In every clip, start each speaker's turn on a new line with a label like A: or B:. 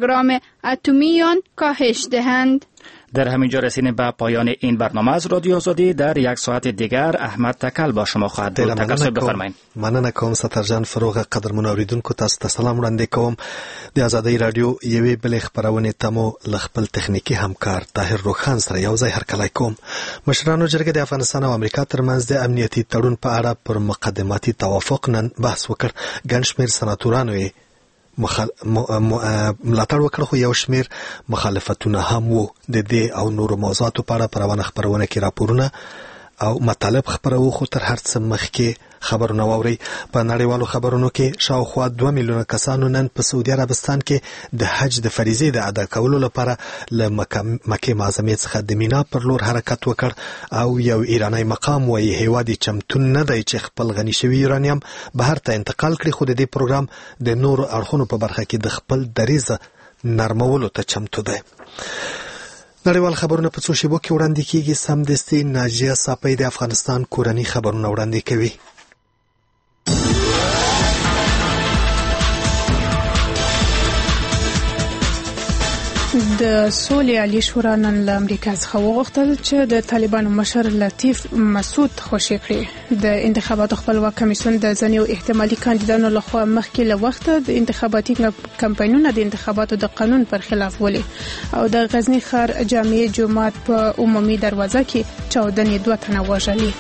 A: پروگرام اتمیان کاهش دهند.
B: در همینجا رسیدیم به پایان این برنامه از رادیو آزادی. در یک ساعت دیگر احمد تکل با شما خواهد بود. تکل صاحب بفرمایید.
C: مننه کوم سترجان فروغ قدرمن اوریدونکو تاسو ته سلام وړاندې کوم. د آزادۍ رادیو یوې بلې خبرونې ته مو له خپل تخنیکي همکار طاهر روخان سره یو ځای هرکلی کوم. مشرانو جرګې د افغانستان او امریکا ترمنځ د امنیتي تړون په اړه پر مقدماتي توافق نن بحث وکړ. ګڼ شمېر سناتورانو یې ملاتړ وکړ، خو یو شمېر مخالفتونه هم وو. د دې او نورو موضوعاتو په اړه په روانه خپرونه کې راپورونه او مطالب خبرو، خو تر هر څه مخکې خبرونه واورئ. په نړیوالو خبرونو کې شاوخوا 2 میلیونه کسانو نن په سعودي عربستان کې د حج د فریضې د ادا کولو لپاره له مکې معظمې څخه د مینا پر لور حرکت وکړ او یو ایرانی مقام وایي هیواد یې چمتون نه دی چې خپل غني شوي یورانیم بهر ته انتقال کړي، خو د دې پروګرام د نورو اړخونو په برخه کې د خپل دریځ نرمولو ته چمتو دی. نړیوال خبرونه په څو شیبو کې وړاندې کیږي. سمدستي ناجیه صافی د افغانستان کورني خبرونه وړاندې کوي.
D: د سولې عالی شورا نن له امریکا څخه وغوښتل چې د طالبانو مشر لطیف مسعود خوشي کړي. د انتخاباتو خپلواک کمیسیون د ځینو احتمالي کاندیدانو لخوا مخکې له وخته د انتخاباتي کمپاینونو د انتخاباتو د قانون پر خلاف ولې او د غزنی ښار جامع جومات په عمومي دروازه کې چاودنې 2 تنه وژلي.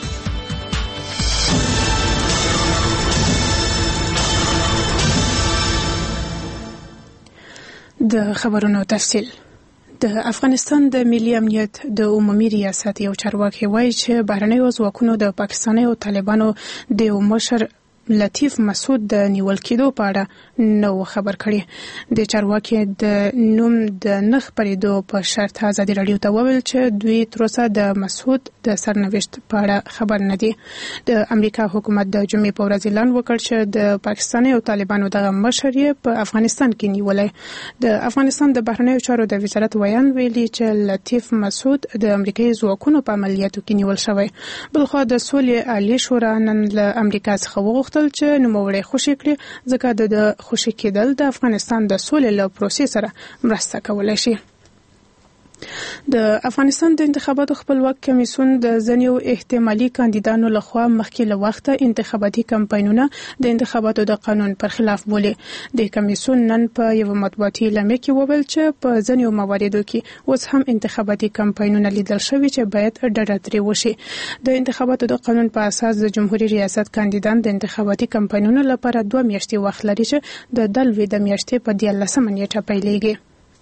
D: د خبرونو تفصیل. د افغانستان د ملي امنیت د عمومي ریاست یو چارواکي وایي چې بهرنیو ځواکونو د پاکستاني او طالبانو د مشر لطیف مسعود د نیول کېدو په اړه نو خبر کړي. د چارواکي د نوم د نخ پریدو په شرط ازادي رادیو ته وویل چې دوی تر اوسه د مسعود د سرنوشت په اړه خبر نه دي. د امریکا حکومت د جمعې په ورځ اعلان وکړ چې د پاکستاني او طالبانو دغه مشر یې په افغانستان کې نیولای. د افغانستان د بهرنیو چارو د وزارت ویان ویلي چې لطیف مسعود د امریکایي ځواکونو په عملیاتو کې نیول شوی. بلخو د سولې عالی شورا نن له امریکا څخه وغوښتل چې نوموړی خوشي کړي، ځکه د خوشي کېدل د افغانستان د سولې له پروسې سره مرسته کولای شي. د افغانستان د انتخاباتو خپلواک کمیسیون د ځینو احتمالي کاندیدانو لخوا مخکې له وخته انتخاباتي کمپاینونه د انتخاباتو د قانون پر خلاف بولي. د کمیسیون نن په یو مطبوعاتي اعلامیه کې وویل چې په ځینو مواردو کې اوس هم انتخاباتي کمپاینونه لیدل شوي چې باید ډډه ترې وشي. د انتخاباتو د قانون په اساس د جمهوریت ریاست کاندیدان د انتخاباتي کمپاینونو لپاره 2 میاشتې وخت لري چې د دلوي د میاشتې په 14 نیټه پیلېږي.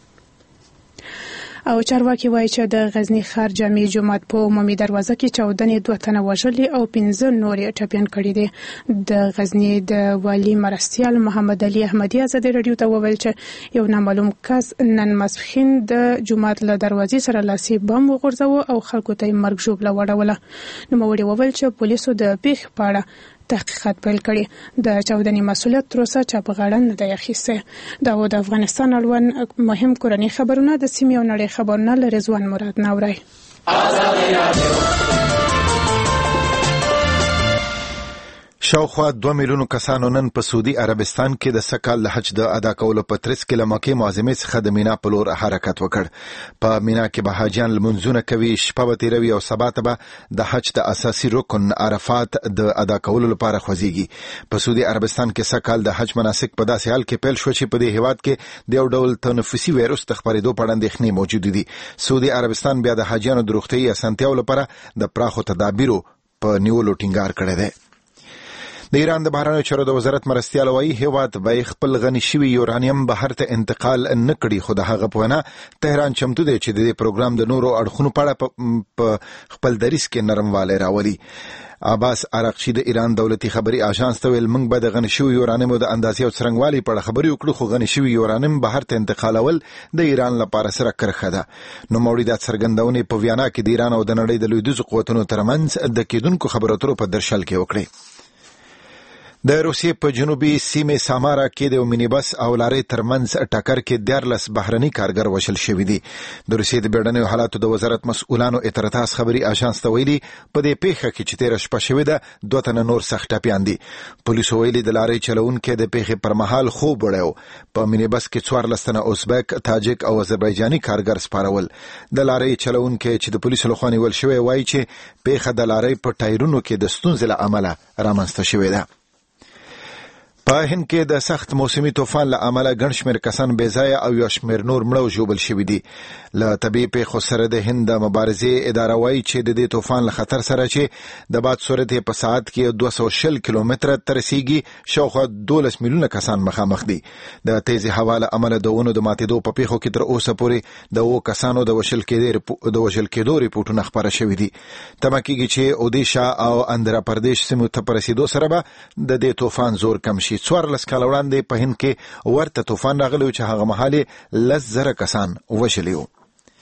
D: او چارواکي وایي چې د غزنی ښار جامع جومات په عمومي دروازه کې چاودنې 2 تنه وژلي او 15 نور ټپیان کړي دي. د غزنی د والي مرستیال محمد علي احمدي ازادي رادیو ته وویل چې یو نامعلوم کس نن ماسپښین د جومات له دروازې سره لاسي بم وغورځاوه او خلکو ته مرګ ژوبله وړوله. نوموړي وویل چې پولیسو د پیښې په اړه تحقیقات پیل کړي. د چاودنې مسؤلیت تر اوسه چا په غاړه نه دی اخیستی. دا و د افغانستان اړوند مهم کورني خبرونه. د سیمې او نړۍ خبرونه له رضوان مراد نه اورئ.
E: شاوخوا 2 میلیونو کسانو نن په سعودي عربستان کې د سکال حج د ادا کولو په ترڅ کې له مکې معظمې څخه د مینا په لور حرکت وکړ. په مینا کې به حاجیان لمونځونه کوي، شپه به تیروي او سبا ته به د حج د اساسي رکن عرفات د ادا کولو لپاره خوځيږي. په سعودي عربستان کې سکال د حج مناسک په داسې حال کې پیل شو چې په دې هیواد کې د یو ډول تنفسي وایروس د خپرېدو په اړه اندېښنې موجود دي. سعودي عربستان بیا د حاجیانو د روغتیايي اسانتیاو لپاره د پراخو تدابیرو په نیولو ټینګار کړی دی. د ایران د بهرنیو چارو د وزارت مرستیال وایي هیواد به خپل غني شوي یورانیم بهر ته انتقال نه کړي، خو د هغه په وینا تهران چمتو دی چې د دې پروګرام د نورو اړخونو په اړه په خپل دریځ کې نرموالی راولي. عباس عراقچی د ایران دولتي خبري اژانس ته ویل موږ به د غني شوي یورانیم د اندازې او څرنګوالي په اړه خبرې وکړو، خو غني شوي یورانیم بهر ته انتقالول د ایران لپاره سره کرخه ده. نو موري د څرګندونې په وینا کې د ایران او د نړۍ د لویدیځو قوتونو ترمنځ د کېدونکو خبرو اترو په درشل کې وکړي. د روسیې په جنوبي سیمه سامارا کې د مینیبس او لارې ترمنځ ټکر کې 14 بهرني کارګر وشل شوي دي. د روسیې د بیړنیو حالاتو د وزارت مسؤلانو اترتاس خبري آژانس ته ویلي په دې پیښه کې چې 13 شپه شوې ده 2 تنه نور سخت ټپيان دي. پولیسو ویلي د لارې چلوونکو د پیښې پر مهال خوب وړو. په مینیبس کې 14 تنه ازبک، تاجک او آذربایجاني کارګر سپارول. د لارې چلوونکو چې د پولیسو لخوا نیول شوی وایي چې پیښه د لارې په ټایرونو کې د ستونزې له امله رامنځته شوې ده. په هند کې د سخت موسمي طوفان له امله ګڼ شمېر کسان بې ځایه او یو شمېر نور مړه او ژوبل شوي دي. له طبیعي پیښو سره د هند د مبارزې اداره وایي چې د دې طوفان له خطر سره چې د باد سرعت په ساعت کې 240 کیلومتره ته رسیږي شاوخوا 12 میلیونه کسان مخامخ دي. د تیزې هوا له امله د ونو د ماتېدو په پیښو کې تر اوسه پورې د 2 کسانو د وژل کېدو ریپورټونه خپاره شوي دي. تمه کېږي چې اودیشا او اندرا پردیش سیمو ته په رسیدو سره به د دې طوفان زور کم شي. 14 کال وړاندې په هند کې ورته طوفان راغلی چې هغه مهال 10,000 کسان وژلي وو.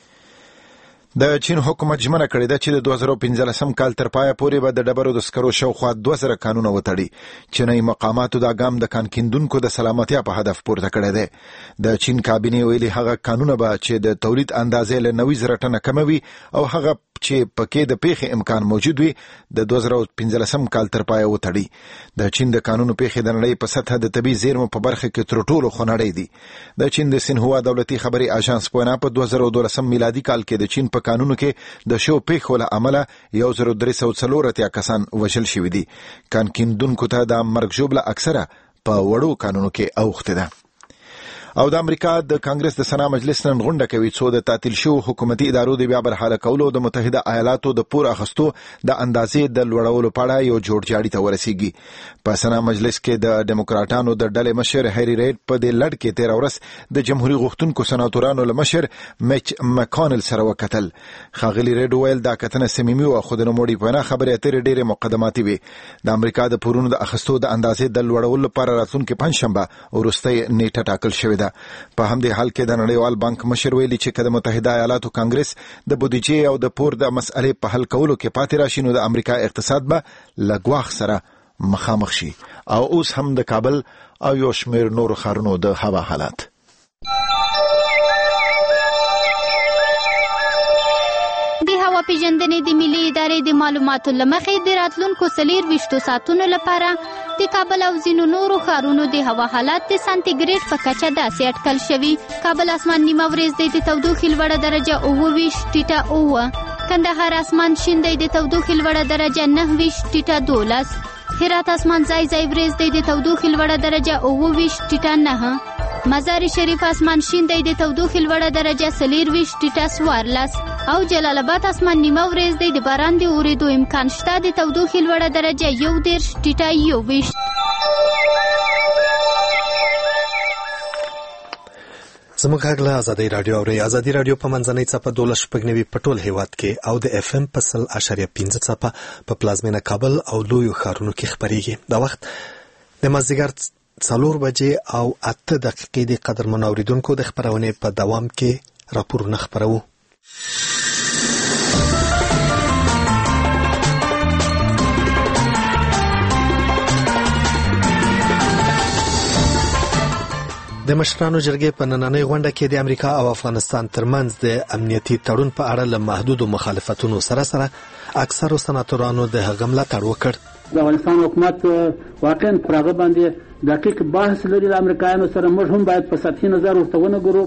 E: د چین حکومت ژمنه کړې ده چې د 2015 کال تر پایه پورې به د ډبرو د سکرو شاوخوا 2000 قانونه وتړي. چینایي مقاماتو دا ګام د کان کیندونکو د سلامتیا په هدف پورته کړی دی. د چین کابینې ویلي هغه قانونه به چې د تولید اندازې له 90,000 ټنه کموي او هغه چې پکې د پیښې امکان موجود وي د 2015 کال تر پایه وتړي. د چین د قانونو پیښې د نړۍ په سطح د طبي زیرمو په برخه کې تر ټولو خونړۍ دي. د چین د سینهوا دولتي خبري آژانس په وینا په 2012 میلادي کال کې د چین په قانونو کې د شو پیښو له امله 1340 کسان وژل شوي دي. کان کیندونکو ته د مرګ ژوبله اکثره په وړو قانونو کې اوښته ده. او د امریکا د کانګرس د سنا مجلس نن غونډه کوي څو د تعطیل شو حکومتي ادارو د بیا برحاله کولو د متحده ایالاتو د پور اخستو د اندازې د لوړولو په اړه یو جوړجاړي ته ورسیږي. په سنا مجلس کې د ډیموکراټانو د ډلې مشر هری ریډ په دې لړ کې 13 ورځ د جمهوریت غوښتونکو سناتورانو له مشر میچ مکانل سره وکتل. خاغلی ریډ ویل دا کتنه سمیمي او خود نوموړي په نه خبره اترې ډېره مقدماتي وي. د امریکا د پورونو د اخستو د اندازې د لوړولو لپاره راتلونکي پنځشنبه وروستۍ نیټه ټاکل شوې ده. په همدې حال کې د نړیوال بانک مشر ویلي چې د متحده ایالاتو کانګرس د بودیجې او د پور د مسئلې په حل کولو کې پاتې راشي نو د امریکا اقتصاد به له ګواښ سره مخامخ شي. او اوس هم د کابل او یو شمېر نورو ښارونو د هوا حالات.
F: د هوا پیژندنې د ملي ادارې د معلوماتو له مخې د راتلونکو 24 ساعتونو لپاره د کابل او ځینو نورو ښارونو د هوا حالات د سانتیګریډ په کچه داسې اټکل شوي. کابل اسمان نیمه ورځ دی، د تودوخې لوړه درجه 29 ټیټه 9. کندهار اسمان شین دی، د تودوخې لوړه درجه 29 ټیټه 12. هرات اسمان ځای ځای ورځ دی، د تودوخې لوړه درجه 29 ټیټه 9. مزار شریف اسمان شین دی، د تودوخې لوړه درجه 24 ټیټه 14. او جلال آباد اسمان نیمه ورځ دی، د باران د اورېدو امکان شته، د تودوخې لوړه درجه 11 ټیټه 21.
C: زموږ غږ له ازادي رادیو اوري. ازادي رادیو په منځنۍ څپه 12 په ټول هیواد کې او د اف ام په 100.5 څپه په پلازمینه کابل او لویو ښارونو کې خبريږي. دا وخت د مازدیګر 4 بجې او 8 دقیقې د قدرمن اوریدونکو د خبرونې په دوام کې راپورونه خبرو. د مشرانو جرګې په نننۍ غونډه کې د امریکا او افغانستان ترمنځ د امنیتي تړون په اړه له محدودو مخالفتونو سره اکثرو سناتورانو د هغه ملاتړ وکړ.
G: د افغانستان حکومت واقعا پر هغه باندې دقیق بحث لري. د امریکایانو سره موږ هم باید په سطحي نظر ورته ونګورو.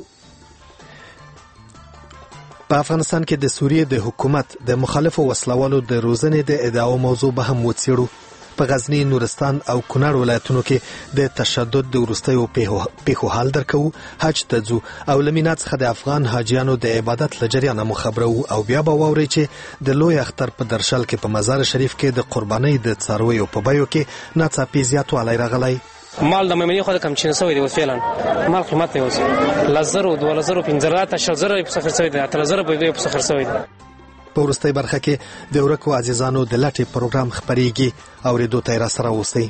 C: په افغانستان کې د سوریې د حکومت د مخالفو وسلوالو د روزنې د ادعاو موضوع به هم وڅېړو. په غزنی، نورستان او کونړ ولایتونو کې د تشدد د وروستیو پیښو حال درکو. حج ته ځو او لمینات څخه د افغان حاجیانو د عبادت لجریانه مو خبرو او بیا به واوري چې د لوی اختر په درشل کې په مزار شریف کې د قربانۍ د څارویو په بیو کې ناڅاپي زیاتوالی راغلی.
H: مال د مېمنې خو د کم چینه سوی دی اوس فعلا مال قیمت دی اوس 10,000 12,000 15,000 په سفر سوی دی 13,000 په سفر سوی دی.
C: په وروستۍ برخه کې د ورکو عزیزانو د لټې پروګرام خبريږي او ریډو ته را سره اوسئ.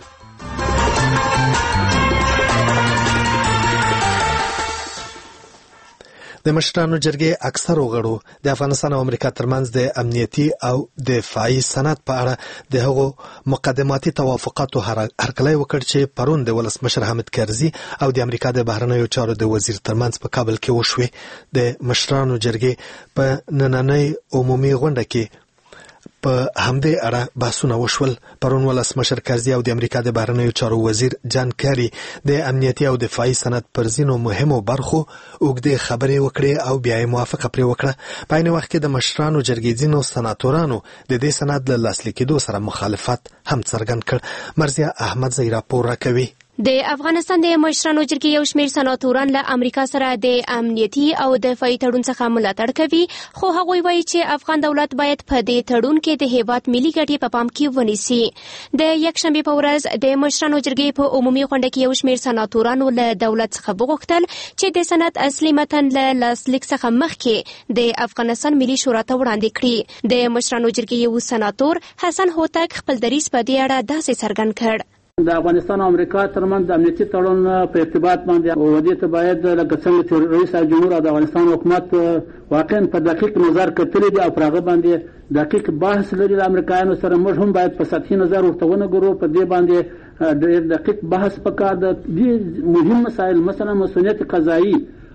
C: د مشرانو جرګې اکثرو غړو د افغانستان او امریکا ترمنځ د امنیتي او دفاعي سند په اړه د هغو مقدماتي توافقاتو هرکلی وکړ چې پرون د ولسمشر حامد کرزي او د امریکا د بهرنیو چارو د وزیر ترمنځ په کابل کې وشوې. د مشرانو جرګې په نننۍ عمومي غونډه کې په همدې اړه بحثونه وشول. پرون ولسمشر کرزي او د امریکا د بهرنیو چارو وزیر جان کری د امنیتي او دفاعي سند پر ځینو مهمو برخو اوږدې خبرې وکړې او بیا یې موافقه پرې وکړه. په عین وخت کې د مشرانو جرګې ځینو سناتورانو د دې سند له لاسلیک کېدو سره مخالفت هم څرګند کړ. مرزیه احمد زئی راپور راکوي.
I: د افغانستان د مشرانو جرګې یو شمېر سناتوران له امریکا سره د امنیتي او دفاعي تړون څخه ملاتړ کوي، خو هغوی وایي چې افغان دولت باید په دې تړون کې د هیواد ملي ګټې په پام کې ونیسي. د یکشنبې په ورځ د مشرانو جرګې په عمومي غونډه کې یو شمېر سناتورانو له دولت څخه وغوښتل چې د سند اصلي متن له لاسلیک څخه مخکې د افغانستان ملي شورا ته وړاندې کړي. د مشرانو جرګې یو سناتور حسن هوتک خپل دریځ په دې اړه داسې څرګند کړ.
G: د افغانستان او امریکا ترمنځ د امنیتي تړون په ارتباط باندې ودې ته باید لکه څنګه چې رئیس جمهور او د افغانستان حکومت واقعا په دقیق نظر کتلي دي او پر هغه باندې دقیق بحث لري د امریکایانو سره. موږ هم باید په سطحي نظر ورته ونګورو. په دې باندې ډېر دقیق بحث پکار ده. دې مهم مسایل مثلا مسؤلیت قضایي،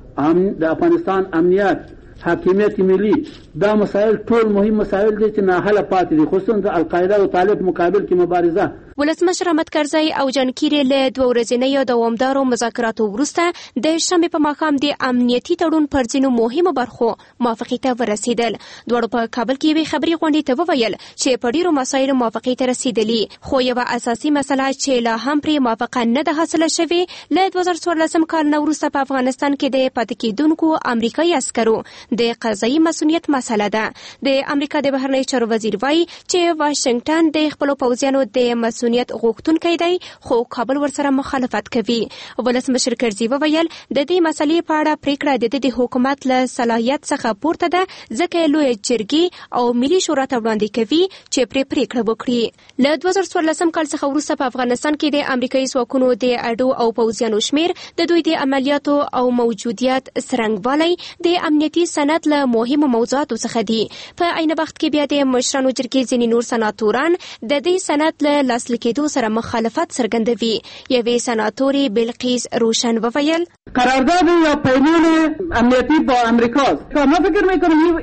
G: د افغانستان امنیت، حاکمیت ملي، دا مسایل ټول مهم مسایل دي چې ناحله پاتې دي، خصوصا د القاعده او طالب مقابل کې مبارزه.
I: ولسمشر حامد کرزي او جان کیری له 2 ورځنیو دوامدارو مذاکراتو وروسته د شنبې په ماښام د امنیتي تړون پر ځینو مهمو برخو موافقې ته ورسېدل. دواړو په کابل کې یوې خبري غونډې ته وویل چې په ډیرو مسایلو موافقې ته رسېدلي، خو یوه اساسي مسله چې لا هم پرې موافقه نه ده حاصله شوې له 2014 کال نه وروسته په افغانستان کې د پاتې کېدونکو امریکایي عسکرو د قضایي مسؤلیت مسله ده. د امریکا د بهرنیو چارو وزیر وایي چې واشنگټن د خپلو پوځیانو د مسؤلیت غوښتونکی دی، خو کابل ورسره مخالفت کوي. ولسمشر کرزي وویل د دې مسلې په اړه پریکړه د حکومت له صلاحیت څخه پورته ده، ځکه لوی جرګې او ملي شورا ته وړاندې کوي چې پرې پریکړه وکړي. له 2014 کال څخه وروسته په افغانستان کې د امریکایي ځواکونو د اډو او پوځیانو شمیر، د دوی د عملیاتو او موجودیت څرنګوالی د امنیتي سند له مهمو موضوعاتو څخه دي. په عین وخت کې بیا د مشرانو جرګې ځینې نور سناتوران د دې سند له لاسلیک کېدو سره مخالفت څرګندوي. یوې سناتوري بلقیس روشن وویل
G: قرارداد یا پیمان امنیتی با امریکاست. ما فکر میکنم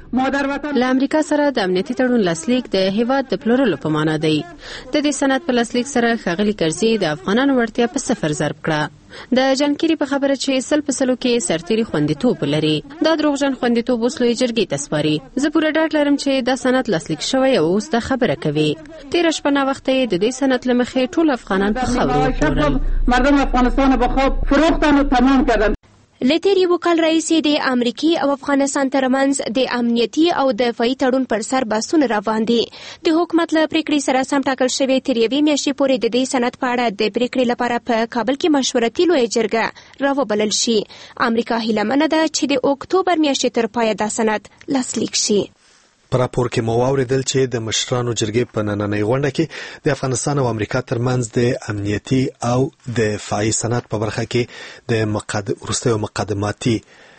G: این
J: له امریکا سره د امنیتي تړون لاسلیک د هیواد د پلورلو په معنا دی. د دې سند په لاسلیک سره ښاغلي کرزي د افغانانو وړتیا په صفر ضرب کړه. د جانکيري په خبره چې سل په سلو کې سرتيري خوندیتوب لري، دا دروغجن خوندیتوب اوس لوی جرګې ته سپاري. زه پوره ډاډ لرم چې دا سند لاسلیک شوی او اوس دا خبره کوي. 13 شپه وخت د دې سند لمخې ټول افغانان په خاورو وپلورل.
G: مردم افغانستان به خوب فروختن و تمام کردن.
I: لتیر یو کال رئیسې د امریکای او افغانستان ترمنځ د امنیتي او دفاعي تړون پر سر بحثونه روان دي. د حکومت له پریکړې سره سم ټاکل شوی تر یوې میاشتې پورې د دې سند په اړه د پریکړې لپاره په کابل کې مشورتي لویه جرګه راوبلل شي. امریکا هیله ده چې د اکتوبر میاشتې تر پایه دا سند لاسلیک شي.
C: په راپور کې مو واوریدل چې د مشرانو جرګې په نننۍ غونډه کې د افغانستان او امریکا ترمنځ د امنیتي او دفاعي سند په برخه کې د وروستیو مقدماتي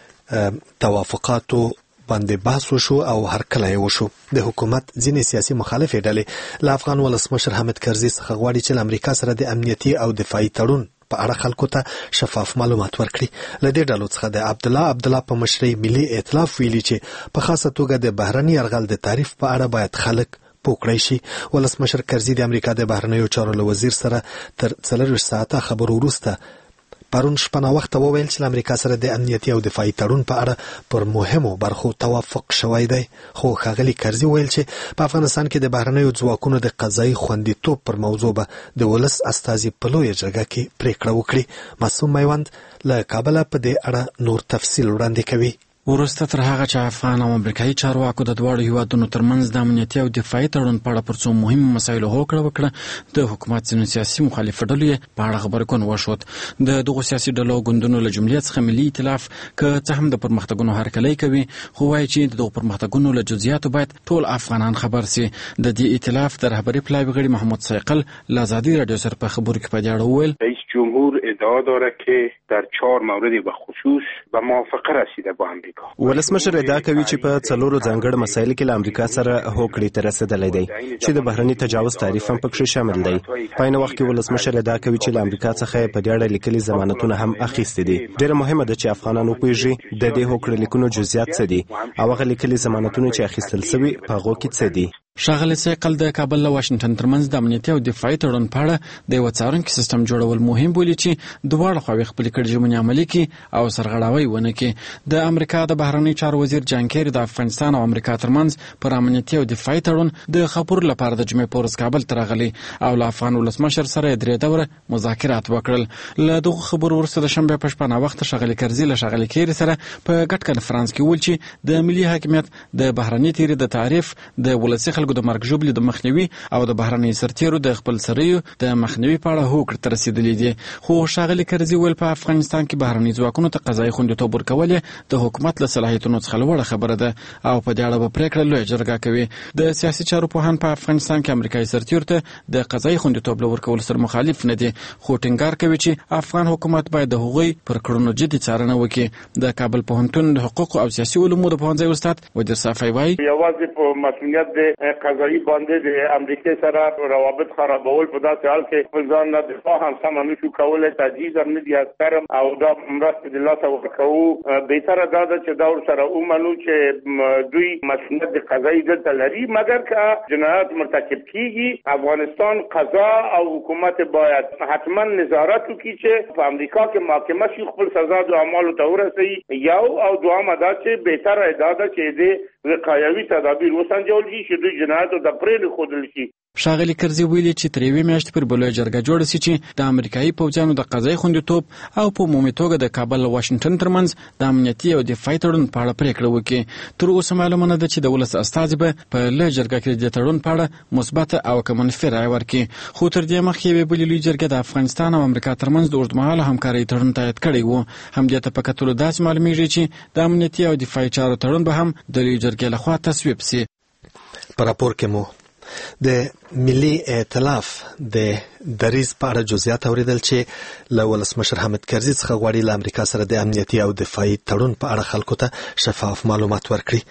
C: توافقاتو باندې بحث وشو او هرکلی وشو. د حکومت ځینې سیاسي مخالفې ډلې له افغان ولسمشر حامد کرزي څخه غواړي چې له امریکا سره د امنیتي او دفاعي تړون په اړه خلکو ته شفاف معلومات ورکړي. له دې ډلو څخه د عبدالله په مشرۍ ملي ائتلاف ویلي چې په خاصه توګه د بهرني یرغل د تعریف په اړه باید خلک پوه کړی شي. ولسمشر کرزي د امریکا د بهرنیو چارو له وزیر سره تر 40 ساعته خبرو وروسته پرون شپه ناوخته وویل چې امریکا سره د امنیتي او دفاعي تړون په اړه پر مهمو برخو توافق شوی دی. خو ښاغلي کرزي ویل چې په افغانستان کې د بهرنیو ځواکونو د قضایي خوندیتوب پر موضوع به د ولس استازي په لویه جرګه کې پریکړه وکړي. معصوم میوند له کابله په دې اړه نور تفصیل وړاندې کوي.
K: وروسته تر هغه چې افغان او امریکایي چارواکو د دواړو هیوادونو ترمنځ د امنیتي او دفاعي تړون په اړه پر څو مهمو مسایلو هوکړه وکړه، د حکومت ځینو سیاسي مخالفو ډلو یې په اړه غبرګون وښود. د دغو سیاسي ډلو ګوندونو له جملې څخه ملي ائتلاف که څه هم د پرمختګونو هرکلی کوي، خو وایي چې د دغو پرمختګونو له جزئیاتو باید ټول افغانان خبر سي. د دې ائتلاف د رهبري پلاوي غړي محمود صیقل له ازادي راډیو سره په خبرو کې په دې اړه وویل
L: رئیس جمهور ادعا داره که در 4 مورد به خصوص به موافقه رسیده با امریکا.
M: ولسمشر ادعا کوي چې په 4 ځانګړو مسایلو کې له امریکا سره هوکړې ته رسیدلی دی چې د بهرني تجاوز تعریف هم پکې شامل دی. په عین وخت کې ولسمشر ادعا کوي چې له امریکا څخه په دې اړه لیکلي ضمانتونه هم اخیستي دي. ډېر مهمه ده چې افغانانو وپوهیږي د دې هوکړې لیکونو جزئیات څه دي او هغه لیکلي ضمانتونه چې اخیستل شوي په هغو کې څه دي.
K: ښاغلی سیقل د کابل له واشنګټن ترمنځ د امنیتي او دفاعي تړون په اړه د یوه څارونکي سیستم جوړول مهم بولي چې دواړه خواوې خپلې کړې ژمنې عملي کړي او سرغړاوی ونه کړي. د امریکا د بهرنیو چارو وزیر جان کیری د افغانستان او امریکا ترمنځ پر امنیتي او دفاعي تړون د خبرو لپاره د جمعې په ورځ کابل ته راغلی او له افغان ولسمشر سره 3 دوره مذاکرات وکړل. له دغو خبرو وروسته د شنبې په شپه ناوخته ښاغلي کرزي له ښاغلي کیری سره په ګډ کنفرانس کې وویل چې د ملي حاکمیت د بهرني تیري د تعریف د ولسي خلکو د مرګ ژوبلې د مخنیوي او د بهرني سرتیرو د خپل سریو د مخنیوي په اړه هوکړې ته رسیدلي دي. خو ښاغلي کرزي ویل په افغانستان کې بهرني ځواکونو ته قضایي خوندیتوب ورکول د حکومت له صلاحیتونو څخه لوړه خبره ده او په دې اړه به پریکړه لویه جرګه کوي. د سیاسي چارو پوهان په افغانستان کې امریکایي سرتیرو ته د قضایي خوندیتوب له ورکولو سره مخالف نه دي خو ټینګار کوي چې افغان حکومت باید د هغوی پر کړنو جدي څارنه وکړي. د کابل پوهنتون د حقوقو او سیاسي علومو د پوهنځي استاد ودیر صافی وایي
N: یوازې په مسؤلیت د قضایي باندې د امریکا سره روابط خرابول په داسې حال کې خپل ځان نه دفاع هم سم نشو کولای تجهیز هم نه دي اثرم او دا مرسته د لاسه ورکوو. بهتره دا ده چې دا ورسره ومنو چې دوی مسؤلیت د قضایي دلته لري مګر که جنایت مرتکب کیږي افغانستان قضا او حکومت باید حتما نظارت وکړي چې په امریکا کې محاکمه شي خپل سزا د اعمالو ته ورسوي. یو او دویمه دا چې بهتره دا ده چې د وقایوي تدابیر وسنجول شي چې دوی جنایت د پرې ښودل شي.
K: ښاغلي کرزي ویلي چې تر یوې میاشتې پورې به لویه جرګه جوړه سي چې د امریکایي پوځیانو د قضایي خوندیتوب او په عمومي توګه د کابل او واشنګټن ترمنځ د امنیتي او دفاعي تړون په اړه پریکړه وکړي. تر اوسه معلومه نه ده چې د ولس استازي به په لویه جرګه کې د تړون په اړه مثبته او که منفي رایه ورکړي. خو تر دې مخکې یوې بلې لویې جرګې د افغانستان او امریکا ترمنځ د اوږدمهاله همکارۍ تړون تایید کړی و. همدې ته په کتلو داسې معلومیږي چې د امنیتي او دفاعي چارو تړون به هم د لویې جرګې لخوا تصویب سي.
C: په راپور کې مو د ملي ائتلاف د دریځ په اړه جزئیات اوریدل چې له ولسمشر حامد کرزي څخه غواړي له امریکا سره د امنیتي او دفاعي تړون په اړه خلکو ته شفاف معلومات ورکړي.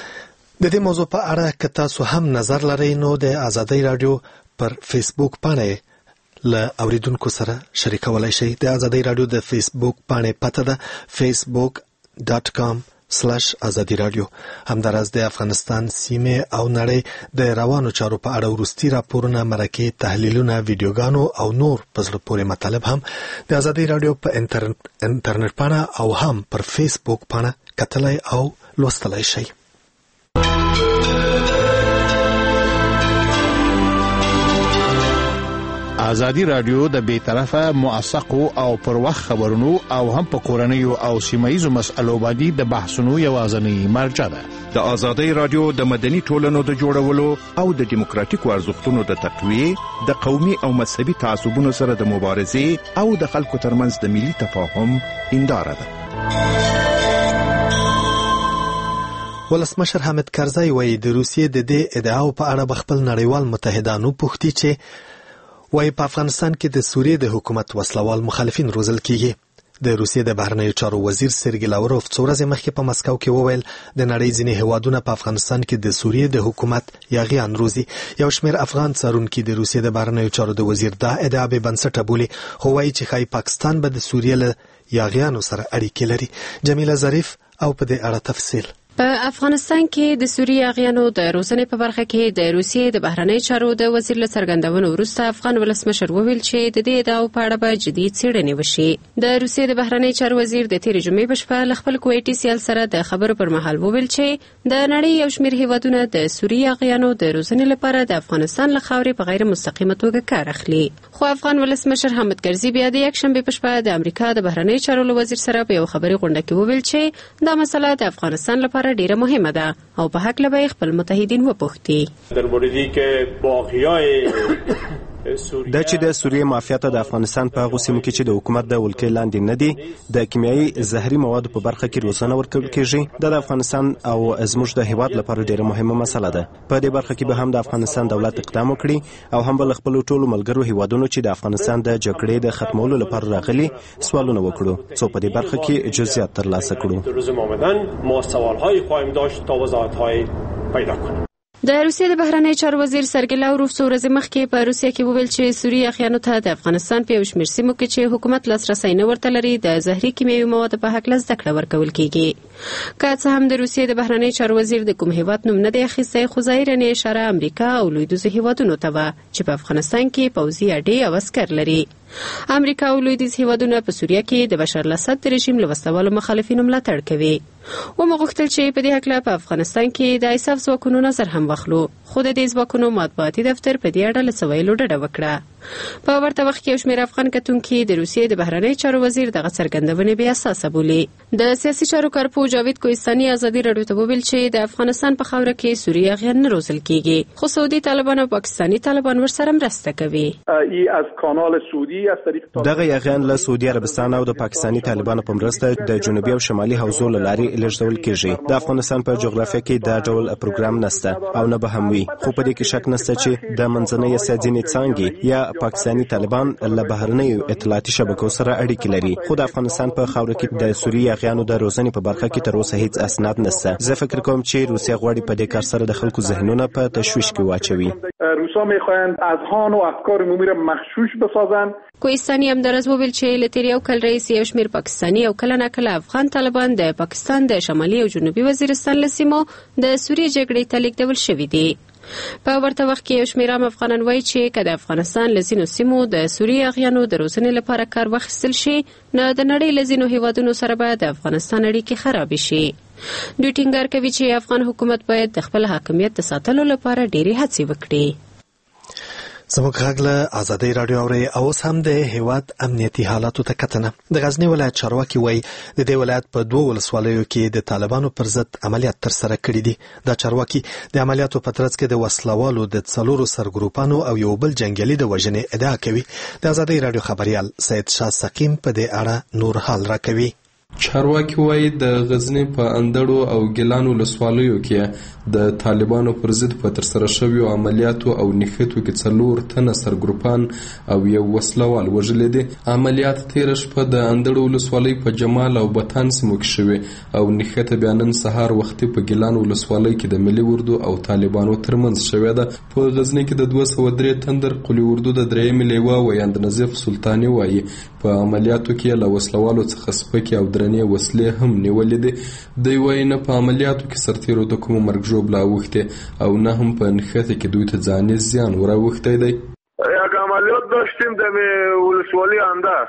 C: د دې موضوع په اړه که تاسو هم نظر لرئ نو د آزادۍ رادیو پر فیسبوک پاڼه له اوریدونکو سره شریکولای شئ. د آزادۍ رادیو د فیسبوک پاڼه پته ده facebook.com/آزادی رادیو. همداراز د افغانستان سیمه او نړۍ د روانو چارو په اړه وروستي راپورونه، مرکې، تحلیلونه، ویډیوګانو او نور په زړه پورې مطالب هم د آزادی رادیو په انټرنیټ پاڼه او هم پر فیسبوک پاڼه کتلای او لوستلای شئ.
E: آزادی رادیو د بې طرفه موثقو او پر وخت خبرونو او هم په کورنیو او سیمایي مسألو باندې د بحثونو یوازینی مرجع ده.
O: د آزادی رادیو د مدني ټولنو د جوړولو او د دیموکراتیکو ارزښتونو د تقویه، د قومي او مذهبي تعصبونو سره د مبارزې او د خلکو ترمنځ د ملي تفاهم هنداره ده.
C: ولسمشر حامد کرزي وایي د روسیې د دې ادعاو په اړه خپل نړیوال متحدانو پوښتي چې وایي په افغانستان کې د سوریې د حکومت وسلوال مخالفین روزل کیږي. د روسیې د بهرنیو چارو وزیر سرګی لاوروف څو ورځې مخکې په مسکو کې وویل د نړۍ ځینې هیوادونه په افغانستان کې د سوریې د حکومت یاغیان روزي. یو شمېر افغان څارونکي د روسیې د بهرنیو چارو د وزیر دا ادعا بې بنسټه بولي، خو وایي چې ښایي پاکستان به د سوریې له یاغیانو سره اړیکې لري. جمیله ظریف او په دې اړه تفصیل.
J: په افغانستان کې د سوریې یاغیانو د روزنې په برخه کې د روسیې د بهرنیو چارو د وزیر له څرګندونو وروسته افغان ولسمشر وویل چې د دې ادعاو په اړه به جدي څېړنې وشي. د روسیې د بهرنیو چارو وزیر د تېرې جمعې په شپه له خپل کویټي سیال سره د خبرو پر مهال وویل چې د نړۍ یو شمېر هیوادونه د سوریې یاغیانو د روزنې لپاره د افغانستان له خاورې په غیر مستقیمه توګه کار اخلي. خو افغان ولسمشر حامد کرزي بیا د یکشنبې په شپه د امریکا د بهرنیو چارو له وزیر سره په یو خبري غونډه کې وویل چې دا مسله د افغانستان لپاره ډیره مهمه ده او په حق لبه خپل متحدین وپوښتي.
P: در موردی که باقیای
M: دا چې د سوریې مافیا ته د افغانستان په هغو سیمو کې چې د حکومت د ولکې لاندې نه دي د کیمیاوي زهري موادو په برخه کې روزنه ورکول کېږي دا د افغانستان او زموږ د هیواد لپاره ډېره مهمه مسله ده. په دې برخه کې به هم د افغانستان دولت اقدام وکړي او هم بل خپل ټولو ملګرو هیوادونو چې د افغانستان د جګړې د ختمولو لپاره راغلي سوالونه وکړو څو په دې برخه کې جزئیات ترلاسه کړو.
J: د روسیې د بهرنی چارو وزیر سرګی لاوروف څو ورځې مخکې په روسیه کې وویل چې سوریې اخیانو ته د افغانستان په یو شمېر سیمو کې چې حکومت لاسرسی نه ورته لري د زهري کیمیاوي موادو په هکله زده کړه ورکول کیږي. که څه هم د روسیې د بهرنی چارو وزیر د کوم هیواد نوم نه دی اخیستی خو ظاهراً اشاره امریکا او لویدیځو هیوادونو ته وه چې په افغانستان کې پوځي اډې او عسکر لري. امریکا او لویدیځ هیوادونه په سوریه کې د بشار الاسد د رژیم له وسلوالو مخالفینو ملاتړ کوي. ومغوښتل چې په دې هکله په افغانستان کې د ایساف ځواکونو نظر هم واخلو خو د دې ځواکونو مطبوعاتي دفتر په دې اړه له څه ویلو ډډه وکړه. په ورته وخت کې یو شمېر افغان کتونکي د روسیې د بهرنی چارو وزیر دغه څرګندونې بې اساسه بولي. د سیاسي چارو کارپو جاوید کوهستاني ازادي راډیو ته وویل چې د افغانستان په خاوره کې سوریې اغیان نه روزل کیږي خو سعودي طالبان او پاکستاني طالبان ورسره مرسته کوي.
M: دغه اغیان له سعودي عربستان او د پاکستاني طالبانو په مرسته د جنوبي او شمالي حوزو له لارې لېږدول کیږي. د افغانستان په جغرافیه کې دا ډول پروګرام نشته او نه به هم وي خو په دې کې شک نشته چې د منځنۍ اسیا ځینې څانګې یا پاکستاني طالبان له بهرنیو اطلاعاتي شبکو سره اړیکې لري خو د افغانستان په خاوره کې د سوریې اغیانو د روزنې په برخه کې تر اوسه هیڅ اسناد نشته. زه فکر کوم چې روسیه غواړي په دې کار سره د خلکو ذهنونه په تشویش کې واچوي.
P: روسا میخواهند اذهان و افکار عمومی را مغشوش بسازند.
J: کوهستاني همدارس وویل چې له تیر یو کال رئیس یو شمېر پاکستاني او کله ناکله افغان طالبان د پاکستان د شمالي او جنوبي وزیرستان له سیمو د سوریې جګړې ته لیږدول شوي دي. په ورته وخت کې یو شمېر عام افغانان وایي چې که د افغانستان له ځینو سیمو د سوریې اغیانو د روزنې لپاره کار واخیستل شي نو د نړۍ له ځینو هیوادونو سره به د افغانستان اړیکې خرابې شي. دوی ټینګار کوي چې افغان حکومت باید د خپل حاکمیت د ساتلو لپاره ډېرې هڅې وکړي.
C: زموږ غږ له ازادۍ راډیو اورئ او اوس هم د هیواد امنیتي حالاتو ته کتنه. د غزني ولایت چارواکي وایي د دې ولایت په 2 ولسوالیو کې د طالبانو پر ضد عملیات ترسره کړي دي. دا چارواکي د عملیاتو په ترڅ کې د وسلوالو د 4 سرګروپانو او یو بل جنگیالي د وژنې ادعا کوي. د ازادۍ راډیو خبريال سید شاه سقیم په دې اړه نور حال راکوي.
Q: چارواکي وایي د غزني په اندړو او ګیلان ولسوالیو کې د طالبانو پر ضد په ترسره شویو عملیاتو او نښتو کې 4 تنه سرګروپان او یو وسلوال وژلي دي. عملیات تیر شپه د اندړو ولسوالۍ په جمال او بتان سیمو کې شوې او نښته بیا نن سهار وختي په ګیلان ولسوالۍ کې د ملي اردو او طالبانو ترمنځ شوې ده. په غزني کې د 203 تندر قلی اردو د درېیم لیوه ویاند نظیف سلطاني وایي په عملیاتو کې له وسلوالو څخه سپکې او درنې وسلې هم نیولې دي. دوی وایي نه په عملیاتو کې سرتیرو د کومو مرګ ژوبله اوښتې او نه هم په نښته کې دوی ته ځاني زیان وراوښتی دی.
N: عملیات داشتیم د ولسوالۍ اندر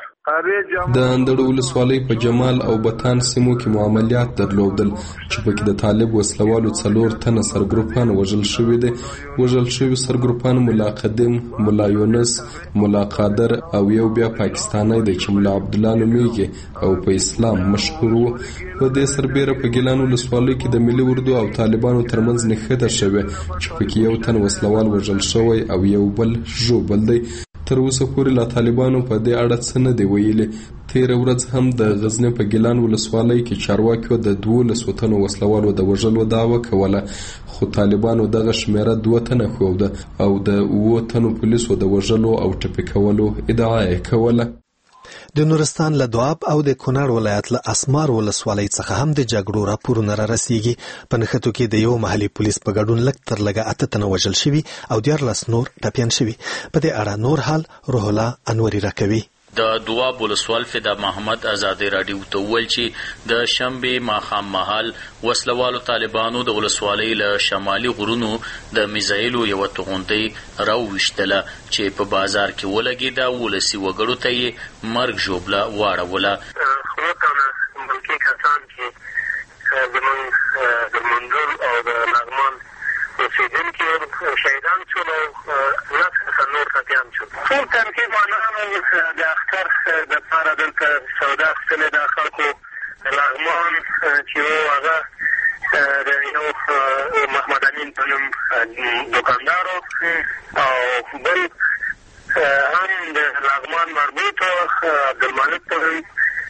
Q: د اندړو ولسوالۍ په جمال او بتان سیمو کې عملیات درلودل چې پکې د طالب وسلوالو 4 تنه سرګروپان وژل شوي دي. وژل شوي سرګروپان ملا قدیم، ملا یونس، ملا قادر او یو بیا پاکستانی دی چې ملا عبدالله نومیږي او په اسلام مشهور و. په دې سربیره په ګیلان ولسوالۍ کې د ملي اردو او طالبانو ترمنځ نښته شوې چې پکې یو تن وسلوال وژل شوی او یو بل ژوبل دی. تر اوسه پورې لا طالبانو په دې اړه څه نه دی ویلي. تیر ورځ هم د غزنی په ګیلان ولسوالۍ کې چارواکیو د 12 تنو وسلوالو د وژلو دعوه کوله خو طالبانو دغه شمیره 2 تنه ښوده او د 9 تنو پولیسو د وژلو او ټپي کولو ادعا یې کوله.
C: د نورستان له دواب او د کونړ ولایت له اسمار ولسوالۍ څخه هم د جګړو راپورونه را رسیږي. په نښتو کې د یو محلي پولیس په ګډون لږ تر لږه 8 تنه وژل شوي او 14 نور ټپیان شوي. په دې اړه نور حال روح الله انوري راکوي.
R: د دواب ولسوال فدا محمد ازادي راډیو ته ویل چې د شنبه ماښام مهال وسلوالو طالبانو د ولسوالۍ له شمالي غرونو د میزایلو یو توغندۍ راوویشتله چې په بازار کې ولګېده. ولسي وګړو ته یې مرګ ژوبله واړوله.
N: بلکې کسان چې زموږ د منظور او د لغمان اوسېدونکي شهیدان شول او نور ټپیان شول. ټول ترکیبانانو د اختر دپاره دلته سودا اخیستلې ده. خلکو لغمان چې و هغه د یو محمد امین په نوم دوکاندار او بل
S: هم د لغمان مربوط عبدالمالک ته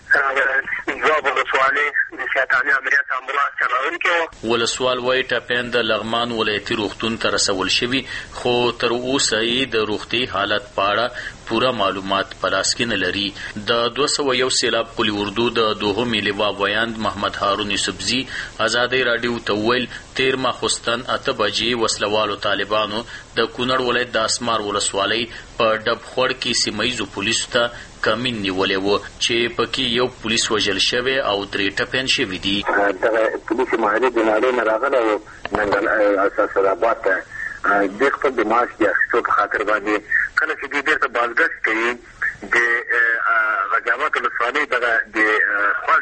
S: ځواب ولسوالۍ د شیطاني عملیات امبولانس چلونکی و.
R: ولسوال وایي ټپیان د لغمان ولایتي روغتون ته رسول شوي، خو تر اوسه یې د روغتي حالت په اړه پوره معلومات په لاس کې نه لري. د 201 سیلاب قلی اردو د دوهم لیوا ویاند محمد هارون یوسفزي ازادۍ راډیو ته وویل 13 ماخوستن 8 بجې وسلوالو طالبانو د کونړ ولایت د اسمار ولسوالۍ په ډب خوړ کې سیمه ییزو پولیسو ته کمین نیولې و چې پکې یو پولیس وژل شوی او 3 ټپیان شوي دي.
S: دغه پولیس مهاري د نړۍ نه راغلی و ننګل اساس آباد ته د خپل د معاش د اخیستو په خاطر باندې کله چې دوی بیرته بازګشت کوي د غجاوات ولسوالۍ دغه د خوړ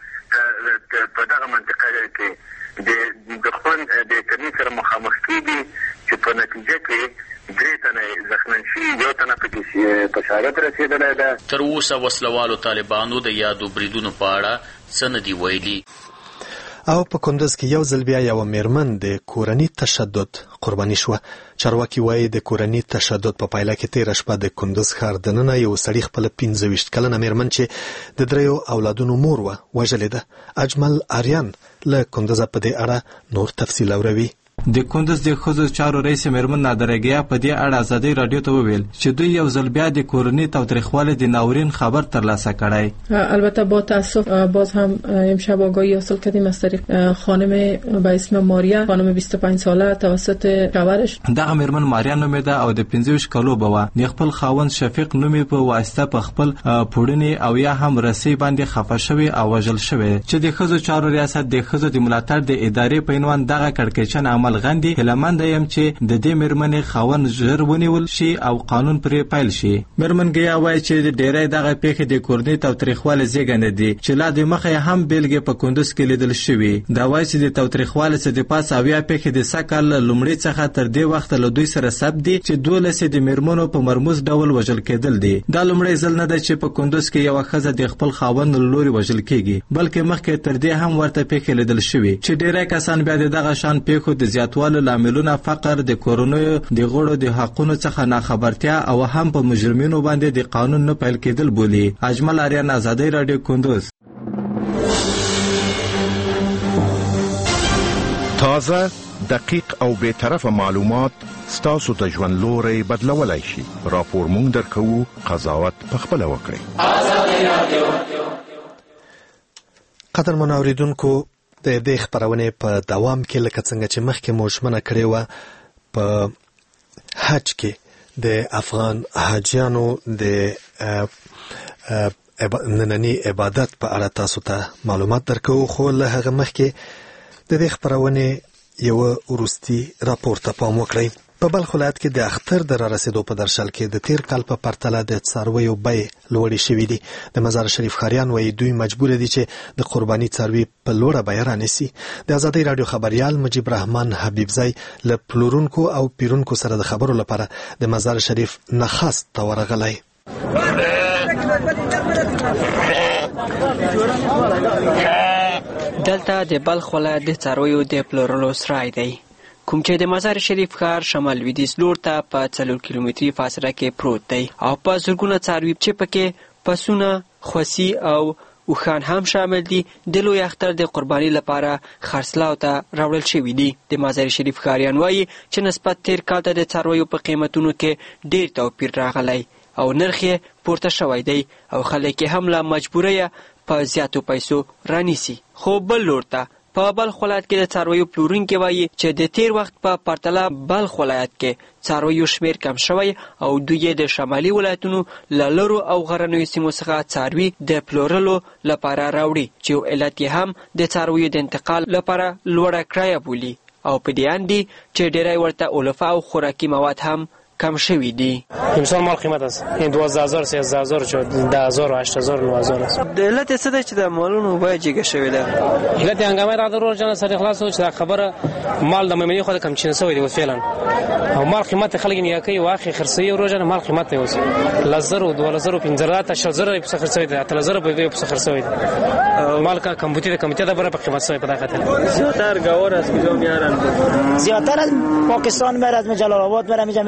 S: ډب په دغه منطقه کې د خپل د ترمیم سره مخامخ کېږي چې په نتیجه کې 3 تنه زخمن شي، یو تنه پکې په شهادت رسېدلی ده.
R: تر اوسه وسلوالو طالبانو د یادو بریدونو په اړه څه نه دي ویلي.
C: او په کندز کې یو ځل بیا یو میرمن د کورني تشدد قرباني شوه. چارواکي وایي د کورني تشدد په پایله کې تېره شپه د کندز ښار دننه یو سړي خپله 25 کلنه میرمن چې د 3 اولادونو مور وه وژلې ده. اجمل آریان له کندزه په دې اړه نور تفصیل اوروي.
T: د کندز د ښځو چارو رئیس میرمن نادرګیا په دې اړه ازادۍ راډیو ته وویل چې دوی یو ځل بیا د کورني تاوتریخوالي د ناورین خبر ترلاسه کړی.
U: البته با تاسف باز هم امشب آگاهی حاصل کردیم از طریق خانم به اسم ماریا، خانم 25 ساله توسط شوهرش.
T: دغه میرمن ماریا نومیده او د 25 کالو بوه د خپل خاوند شفیق نومي په واسطه په خپل پوړنی او یا هم رسی باندې خفه شوی او وژل شوی چې د ښځو چارو ریاست د ښځو د ملاتړ د ادارې په عنوان دغه کړکېچن عمل غندي. هلمند یم چې د دې میرمنې خاوند ژر ونیول شي او قانون پرې پیل شي. میرمن ګیا وایي چې د ډیری دغه پیښې د کورني تاوتریخوالي زیږنده دي چې لا د مخه هم بیلګې په کندوز کې لیدل شوي. دا وایي چې د تاوتریخوالي څخه د پاس اویا پیښې د سکل لومړی څخه تر دې وخت له دوی سره ثبت دي چې 12 د میرمنو په مرموز ډول وژل کېدل دي. دا لومړی ځل نه ده چې په کندوز کې یو ښځه د خپل خاوند لوري وژل کېږي، بلکې مخکې تر دې هم ورته پیښې لیدل شوي چې ډیری کسان بیا دغه شان پیښو د زیاتوالي لاملونه فقر، د کورونو د غړو د حقونو څخه ناخبرتیا او هم په مجرمینو باندې د قانون نه پیل کېدل بولي. اجمل آریان، ازادۍ راډیو، کندوز.
O: تازه، دقیق او بے طرفه معلومات ستاسو د ژوند لوري بدلولای شي. راپور مونږ درکوو، قضاوت پخپله وکړئ. ازادۍ راډیو.
C: قدر منوریدونکو، د دې خبرونه په دوام کې لکه څنګه چې مخکې مو ژمنه کړې وه په حج کې د افغان حاجیانو د نننی عبادت په اړه تاسو ته معلومات درکو. خو له هغه مخکې د دې خبرونه یو وروستي راپور ته پام وکړئ. په بلخ ولایت کې د اختر د رارسېدو په درشل کې د تیر کال په پرتله د څارویو بیې لوړې شوې دي. د مزار شریف ښاریان وایي دوی مجبور دي چې د قرباني څاروي په لوړه بیه رانیسي. د ازادۍ راډیو خبریال مجیب رحمان حبیبزی له پلورونکو او پیرونکو سره د خبرو لپاره د مزار شریف نخاست ته ورغلی.
V: دلته د بلخ ولایت د څارویو د پلورلو سرای دی، کوم چې د مزار شریف ښار شمال لویدیځ لور ته په 4 کیلومتري فاصله کې پروت دی او په زرګونه څاروي چې پکې پسونه، خوسي او اوښان هم شامل دي د لوی اختر د قرباني لپاره خرڅلاو ته راوړل شوي دي. د مزار شریف ښاریان وایي چې نسبت تیر کال ته د څارویو په قیمتونو کې ډیر توپیر راغلی او نرخ یې پورته شوی دی او خلک هم له مجبوریه په زیاتو پیسو رانیسي. خو بل لور ته په بلخ ولایت کې د څارویو پلورونکي وایي چې د تیر وخت په پرتله بلخ ولایت کې څارویو شمیر کم شوی او دوی د شمالي ولایتونو له لرو او غرنیو سیمو څخه څاروي د پلورلو لپاره راوړي چې یو علت یې هم د څارویو د انتقال لپاره لوړه کرایه بولي او په دې اند دي چې ډیری ورته علفه او خوراکي مواد هم کم شوی دی.
H: امسال مال قیمت است، این 12000 13000 شد، 10000 8000 9000 است.
V: د علت څه ده چې د مالونو بیه جګه شوې ده؟
H: علت هنګامه را درور جان سره خلاص چې خبره مال د میمنې خو کم چین سوی دی فعلا او مال قیمت خلک نه کوي واخی خرڅي روزانه مال قیمت نه وسی لزر او 2000 15 تا 6000 په خرڅوي دی 3000 په خرڅوي دی مال کا کمپیوټر کمیټه د بره په قیمت سوی په دغه
V: زیاتر گاور از کجا میارن؟
W: زیاتر از پاکستان میاد، از جلال آباد میاد، اینجا میاد نگاه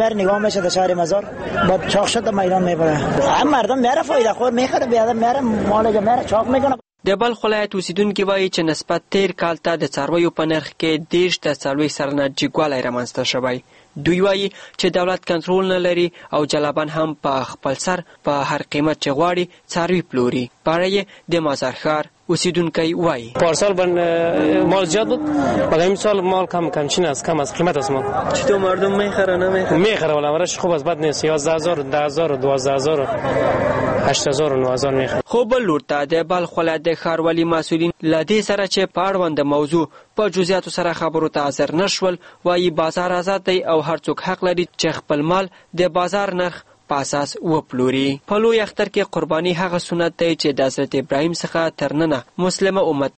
A: میشه در شهر مزار با چاق شده میدان میبره. هم مردم میاره فایده خور میخره بیادم میاره مالجا میاره چاق میکنه.
V: د بلخ ولایت اوسیدونکي وایي چې نسبت تیر کال ته د څارویو په نرخ کې 10 سلنه جګوالی رامنځته شوی. دوی وایي چې دولت کنټرول نه لري او جلابان هم په خپل سر په هر قیمت چې غواړي څاروي پلوري. په اړه یې د مازار ښار اوسیدونکی وایي
H: پارسال مال زیاد بود مگر امسال مال کمچین است، کم از قیمت است مال.
V: چطور مردم میخره نمیخره؟
H: میخره ولی امرش خوب است، بد نیست. 11000 10000 12000 8000 9000 میخره.
V: خو بل لور ته د بلخ ولایت د ښاروالي مسؤلین له دې سره چې په اړوند موضوع په جزئیاتو سره خبرو ته حاضر نشول، وایي بازار آزاد دی او هر څوک حق لري چې خپل مال د بازار نرخ په اساس وپلوري. په لوی اختر کې قرباني هغه سنت دی چې د حضرت ابراهیم څخه تر ننه مسلمه امت